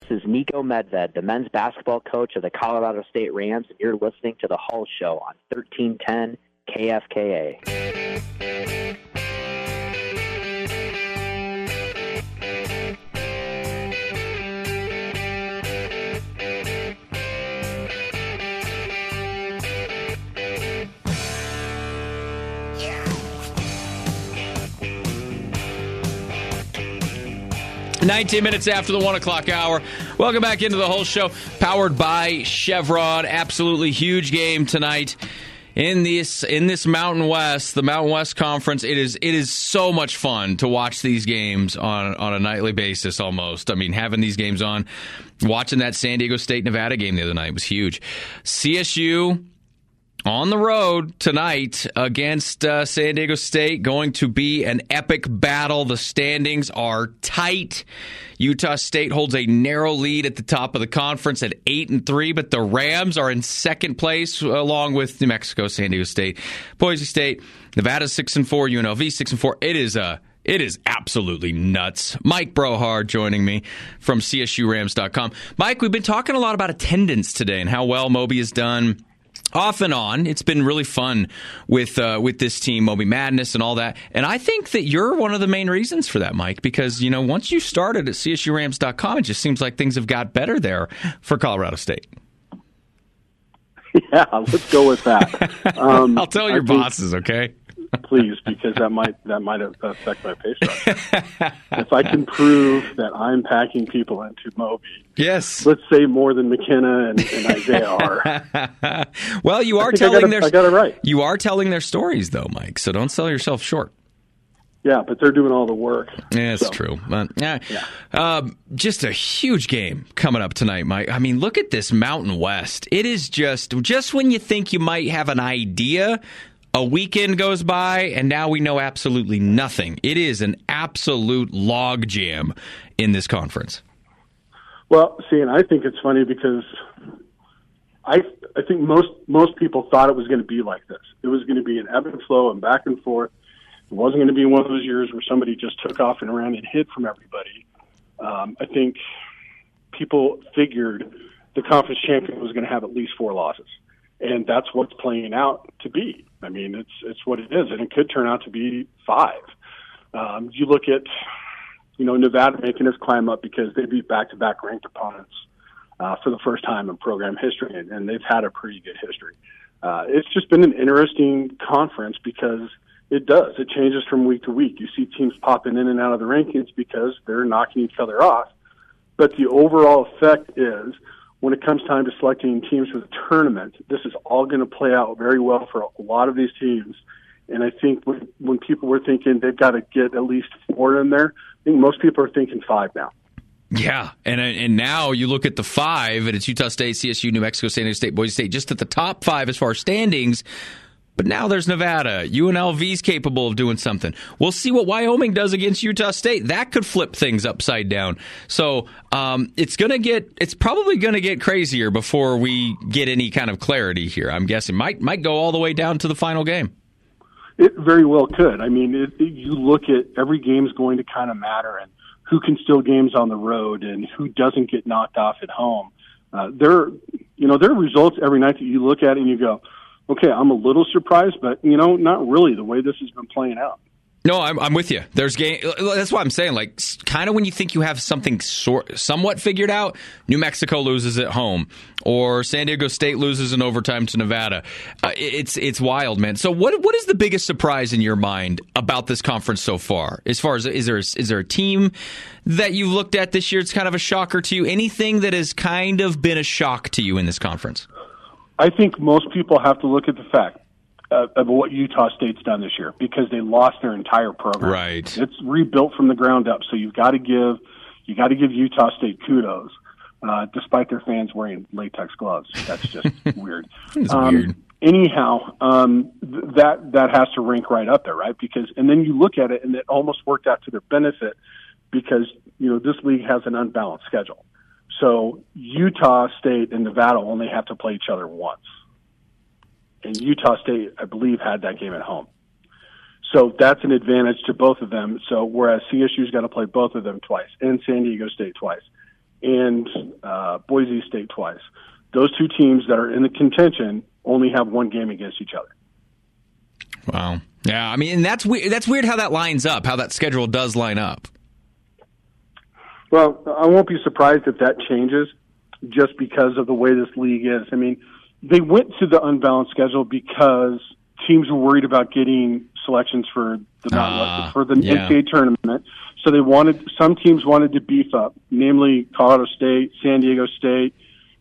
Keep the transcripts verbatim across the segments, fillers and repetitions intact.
is Nico Medved, the men's basketball coach of the Colorado State Rams, and you're listening to The Hull Show on thirteen ten K F K A. nineteen minutes after the one o'clock hour. Welcome back into The Whole Show, powered by Chevron. Absolutely huge game tonight in this in this Mountain West, the Mountain West Conference. It is it is so much fun to watch these games on on a nightly basis almost. I mean, having these games on, watching that San Diego State Nevada game the other night was huge. C S U on the road tonight against uh, San Diego State. Going to be an epic battle. The standings are tight. Utah State holds a narrow lead at the top of the conference at eight and three, but the Rams are in second place along with New Mexico, San Diego State, Boise State, Nevada six and four, U N L V six and four. It is a It is absolutely nuts. Mike Brohard joining me from C S U Rams dot com. Mike, we've been talking a lot about attendance today and how well Moby has done. Off and on, it's been really fun with uh, with this team, Moby Madness and all that. And I think that you're one of the main reasons for that, Mike, because, you know, once you started at C S U Rams dot com, it just seems like things have got better there for Colorado State. Yeah, let's go with that. Um, I'll tell your think, bosses, okay? Please, because that might that might affect my pay structure. If I can prove that I'm packing people into Moby, yes, let's say more than McKenna and, and Isaiah are. Well, you are I telling I got their I got it right. You are telling their stories, though, Mike. So don't sell yourself short. Yeah, but they're doing all the work. Yeah, it's so. true. But, yeah. yeah. Um, just a huge game coming up tonight, Mike. I mean, look at this Mountain West. It is just, just when you think you might have an idea, a weekend goes by, and now we know absolutely nothing. It is an absolute logjam in this conference. Well, see, and I think it's funny because I I think most most people thought it was going to be like this. It was going to be an ebb and flow and back and forth. It wasn't going to be one of those years where somebody just took off and ran and hid from everybody. Um, I think people figured the conference champion was going to have at least four losses, and that's what's playing out to be. I mean, it's it's what it is, and it could turn out to be five. Um, you look at, you know, Nevada making this climb up because they beat back-to-back ranked opponents uh, for the first time in program history, and, and they've had a pretty good history. Uh, it's just been an interesting conference because it does. It changes from week to week. You see teams popping in and out of the rankings because they're knocking each other off. But the overall effect is, when it comes time to selecting teams for the tournament, this is all going to play out very well for a lot of these teams. And I think when, when people were thinking they've got to get at least four in there, I think most people are thinking five now. Yeah, and and now you look at the five, and it's Utah State, C S U, New Mexico, San Diego State, Boise State, just at the top five as far as standings. But now there's Nevada. U N L V's capable of doing something. We'll see what Wyoming does against Utah State. That could flip things upside down. So um, it's gonna get. It's probably gonna get crazier before we get any kind of clarity here. I'm guessing might might go all the way down to the final game. It very well could. I mean, it, it, you look at every game's going to kind of matter, and who can steal games on the road, and who doesn't get knocked off at home. Uh, there, you know, there are results every night that you look at and you go, okay, I'm a little surprised, but, you know, not really the way this has been playing out. No, I'm, I'm with you. There's game. That's what I'm saying. Like, kind of when you think you have something sort, somewhat figured out, New Mexico loses at home, or San Diego State loses in overtime to Nevada. Uh, it's it's wild, man. So, what what is the biggest surprise in your mind about this conference so far? As far as is there is there a team that you've looked at this year? It's kind of a shocker to you. Anything that has kind of been a shock to you in this conference? I think most people have to look at the fact uh, of what Utah State's done this year because they lost their entire program. Right. It's rebuilt from the ground up, so you've got to give you got to give Utah State kudos, uh, despite their fans wearing latex gloves. That's just weird. It's um, weird. Anyhow, um, th- that that has to rank right up there, right? Because and then you look at it, and it almost worked out to their benefit because you know this league has an unbalanced schedule. So Utah State and Nevada only have to play each other once. And Utah State, I believe, had that game at home. So that's an advantage to both of them. So whereas C S U's got to play both of them twice and San Diego State twice. and uh, Boise State twice. Those two teams that are in the contention only have one game against each other. Wow. Yeah, I mean, and that's weird. That's weird how that lines up, how that schedule does line up. Well, I won't be surprised if that changes just because of the way this league is. I mean, they went to the unbalanced schedule because teams were worried about getting selections for the uh, for the yeah. N C A A tournament. So they wanted some teams wanted to beef up, namely Colorado State, San Diego State,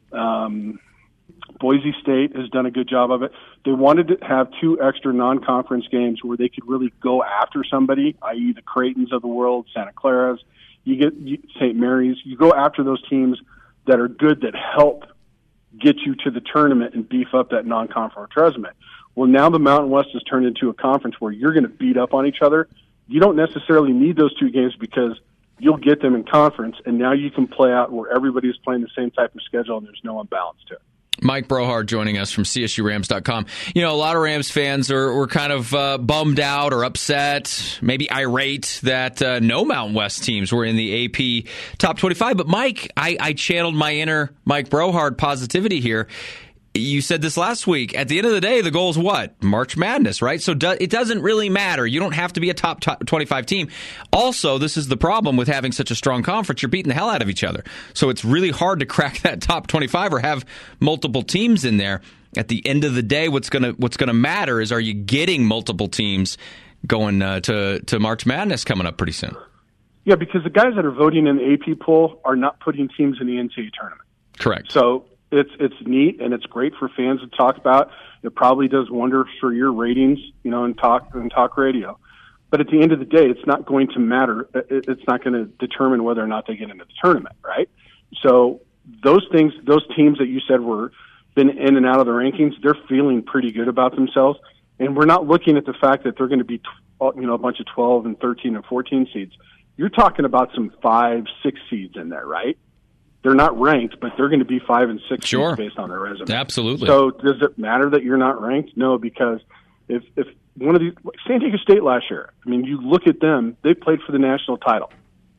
um, Boise State has done a good job of it. They wanted to have two extra non-conference games where they could really go after somebody, that is the Creightons of the world, Santa Claras, you get Saint Mary's. You go after those teams that are good, that help get you to the tournament and beef up that non-conference resume. Well, now the Mountain West has turned into a conference where you're going to beat up on each other. You don't necessarily need those two games because you'll get them in conference, and now you can play out where everybody's playing the same type of schedule and there's no imbalance to it. Mike Brohard joining us from C S U Rams dot com. You know, a lot of Rams fans are were kind of uh, bummed out or upset, maybe irate that uh, no Mountain West teams were in the A P Top twenty-five. But, Mike, I, I channeled my inner Mike Brohard positivity here. You said this last week. At the end of the day, the goal is what? March Madness, right? So do, it doesn't really matter. You don't have to be a top, top twenty-five team. Also, this is the problem with having such a strong conference. You're beating the hell out of each other. So it's really hard to crack that top twenty-five or have multiple teams in there. At the end of the day, what's gonna what's gonna matter is, are you getting multiple teams going uh, to to March Madness coming up pretty soon? Yeah, because the guys that are voting in the A P poll are not putting teams in the N C A A tournament. Correct. So It's it's neat and it's great for fans to talk about. It probably does wonders for your ratings, you know, in talk in talk radio. But at the end of the day, it's not going to matter. It's not going to determine whether or not they get into the tournament, right? So those things, those teams that you said were been in and out of the rankings, they're feeling pretty good about themselves. And we're not looking at the fact that they're going to be, you know, a bunch of twelve and thirteen and fourteen seeds. You're talking about some five, six seeds in there, right? They're not ranked, but they're going to be five and six sure. based on their resume. Absolutely. So does it matter that you're not ranked? No, because if if one of these, San Diego State last year, I mean, you look at them, they played for the national title.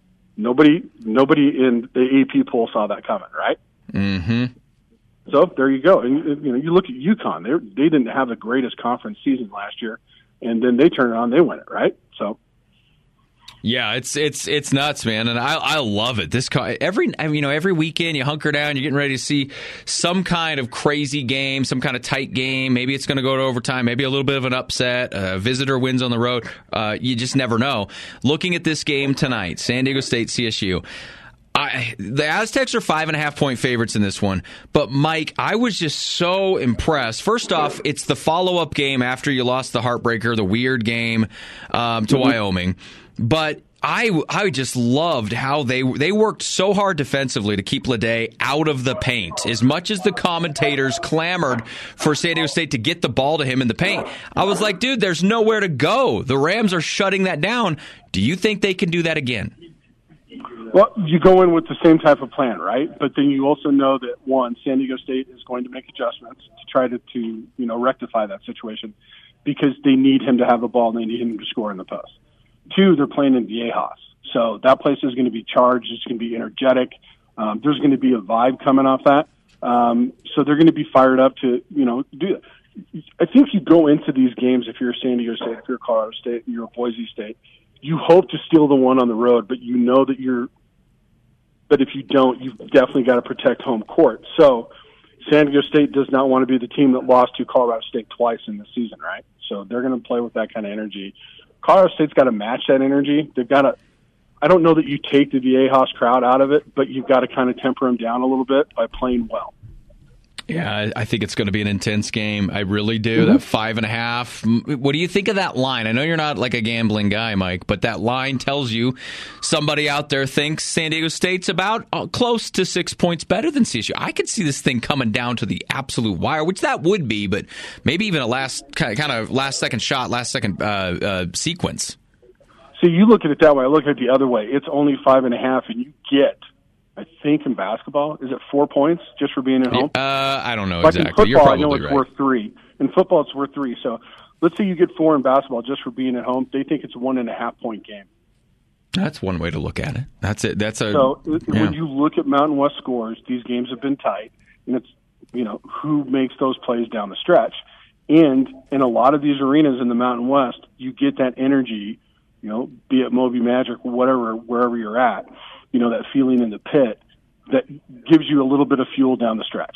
Nobody nobody in the A P poll saw that coming, right? Mm-hmm. So there you go. And you know, you look at UConn; they they didn't have the greatest conference season last year, and then they turn it on, they win it, right? So. Yeah, it's it's it's nuts, man, and I I love it. This every you know every weekend you hunker down, you're getting ready to see some kind of crazy game, some kind of tight game. Maybe it's going to go to overtime, maybe a little bit of an upset. A visitor wins on the road. Uh, you just never know. Looking at this game tonight, San Diego State C S U. I, the Aztecs are five and a half point favorites in this one. But, Mike, I was just so impressed. First off, it's the follow-up game after you lost the heartbreaker, the weird game um, to mm-hmm. Wyoming. But I, I just loved how they they worked so hard defensively to keep Leday out of the paint. As much as the commentators clamored for San Diego State to get the ball to him in the paint, I was like, dude, there's nowhere to go. The Rams are shutting that down. Do you think they can do that again? Well, you go in with the same type of plan, right? But then you also know that, one, San Diego State is going to make adjustments to try to, to you know, rectify that situation because they need him to have the ball and they need him to score in the post. Two, they're playing in Viejas. So that place is going to be charged. It's going to be energetic. Um, there's going to be a vibe coming off that. Um, so they're going to be fired up to, you know, do that. I think you go into these games, if you're San Diego State, if you're Colorado State, you're Boise State, you hope to steal the one on the road, but you know that you're, but if you don't, you've definitely got to protect home court. So San Diego State does not want to be the team that lost to Colorado State twice in the season, right? So they're going to play with that kind of energy. Colorado State's got to match that energy. They've got to, I don't know that you take the Viejas crowd out of it, but you've got to kind of temper them down a little bit by playing well. Yeah, I think it's going to be an intense game. I really do. Mm-hmm. That five and a half. What do you think of that line? I know you're not like a gambling guy, Mike, but that line tells you somebody out there thinks San Diego State's about uh, close to six points better than C S U. I could see this thing coming down to the absolute wire, which that would be, but maybe even a last kind of last second shot, last second uh, uh, sequence. See, you look at it that way. I look at it the other way. It's only five and a half, and you get. I think in basketball, is it four points just for being at home? Uh, I don't know like exactly. In football, You're probably I know it's right. worth three. In football, it's worth three. So let's say you get four in basketball just for being at home. They think it's a one and a half point game. That's one way to look at it. That's it. That's a so yeah. when you look at Mountain West scores, these games have been tight, and it's you know who makes those plays down the stretch. And in a lot of these arenas in the Mountain West, you get that energy, you know, be it Moby Magic, whatever, wherever you're at, you know, that feeling in the pit that gives you a little bit of fuel down the stretch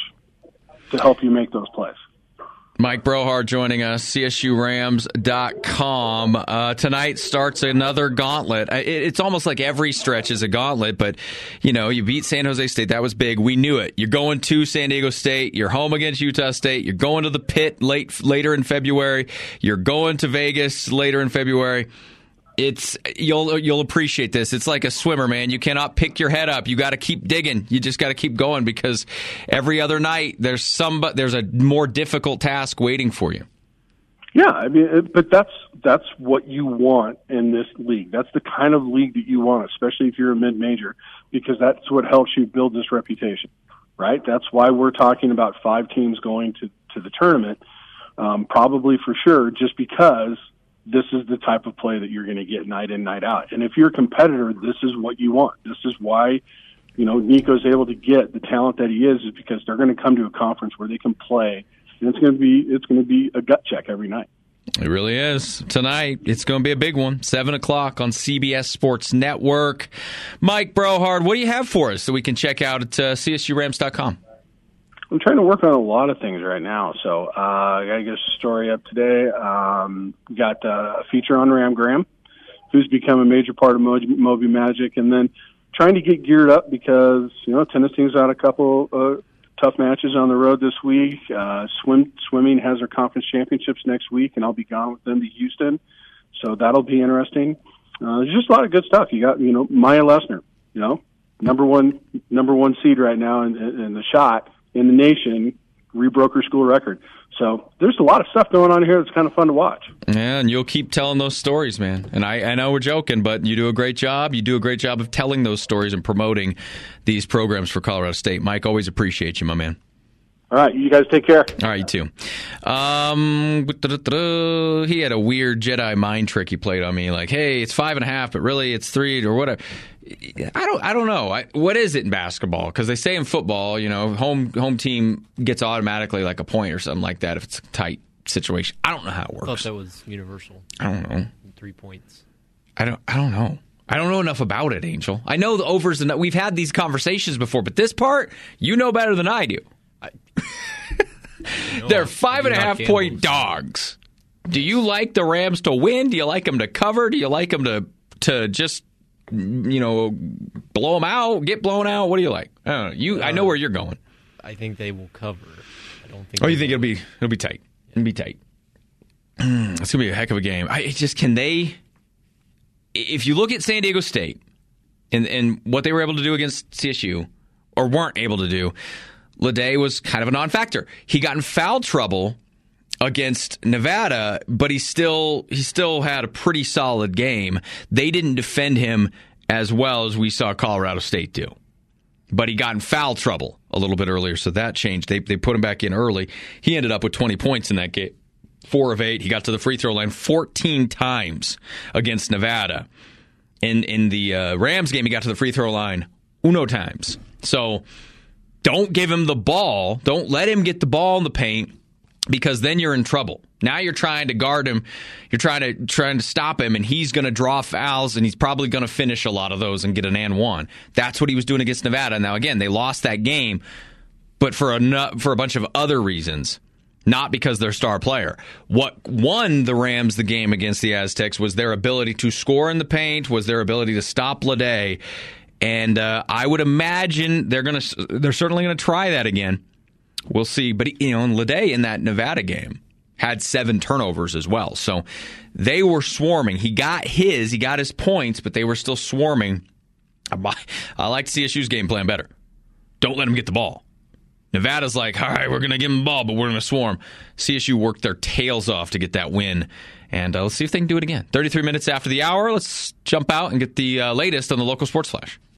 to help you make those plays. Mike Brohard joining us, C S U Rams dot com. Uh, tonight starts another gauntlet. It, it's almost like every stretch is a gauntlet, but, you know, you beat San Jose State. That was big. We knew it. You're going to San Diego State. You're home against Utah State. You're going to the Pit late later in February. You're going to Vegas later in February. It's you'll you'll appreciate this. It's like a swimmer, man. You cannot pick your head up. You got to keep digging. You just got to keep going because every other night there's some there's a more difficult task waiting for you. Yeah, I mean, it, but that's that's what you want in this league. That's the kind of league that you want, especially if you're a mid-major, because that's what helps you build this reputation, right? That's why we're talking about five teams going to to the tournament, um, probably for sure, just because this is the type of play that you're going to get night in, night out. And if you're a competitor, this is what you want. This is why, you know, Nico's able to get the talent that he is, is because they're going to come to a conference where they can play, and it's going to be it's going to be a gut check every night. It really is. Tonight, it's going to be a big one. seven o'clock on C B S Sports Network. Mike Brohard, what do you have for us that we can check out at uh, C S U Rams dot com? I'm trying to work on a lot of things right now, so uh, I got to get a story up today. Um, got uh, a feature on Ram Graham, who's become a major part of Mo- Moby Magic, and then trying to get geared up because you know Tennessee's got a couple uh, tough matches on the road this week. Uh, swim swimming has their conference championships next week, and I'll be gone with them to Houston, so that'll be interesting. Uh, there's just a lot of good stuff. You got you know Maya Lesner, you know number one number one seed right now in, in the shot in the nation, rebroke her school record. So there's a lot of stuff going on here that's kind of fun to watch. Yeah, and you'll keep telling those stories, man. And I, I know we're joking, but you do a great job. You do a great job of telling those stories and promoting these programs for Colorado State. Mike, always appreciate you, my man. All right, you guys take care. All right, you too. Um, he had a weird Jedi mind trick he played on me. Like, hey, it's five and a half, but really it's three or whatever. I don't. I don't know. I, what is it in basketball? Because they say in football, you know, home home team gets automatically like a point or something like that if it's a tight situation. I don't know how it works. I thought that was universal. I don't know. Three points. I don't. I don't know. I don't know enough about it, Angel. I know the overs and we've had these conversations before, but this part, you know better than I do. I, no, They're five and a half point dogs. Do you like the Rams to win? Do you like them to cover? Do you like them to to just, you know, blow them out, get blown out? What do you like? I don't know. You, uh, I know where you're going. I think they will cover. I don't think. Oh, you think will. it'll be it'll be tight? It'll be tight. It's gonna be a heck of a game. I it just can they. If you look at San Diego State and and what they were able to do against C S U, or weren't able to do, Leday was kind of a non-factor. He got in foul trouble against Nevada, but he still he still had a pretty solid game. They didn't defend him as well as we saw Colorado State do. But he got in foul trouble a little bit earlier, so that changed. They they put him back in early. He ended up with twenty points in that game. Four of eight. He got to the free throw line fourteen times against Nevada. In in the uh, Rams game, he got to the free throw line uno times. So don't give him the ball. Don't let him get the ball in the paint, because then you're in trouble. Now you're trying to guard him. You're trying to trying to stop him, and he's going to draw fouls, and he's probably going to finish a lot of those and get an and one. That's what he was doing against Nevada. Now, again, they lost that game, but for a, for a bunch of other reasons, not because they're star player. What won the Rams the game against the Aztecs was their ability to score in the paint, was their ability to stop Leday. And uh, I would imagine they're going to they're certainly going to try that again. We'll see. But, you know, Leday in that Nevada game had seven turnovers as well. So they were swarming. He got his, he got his points, but they were still swarming. I like C S U's game plan better. Don't let him get the ball. Nevada's like, all right, we're going to give him the ball, but we're going to swarm. C S U worked their tails off to get that win. And uh, let's see if they can do it again. thirty-three minutes after the hour, let's jump out and get the uh, latest on the local sports flash.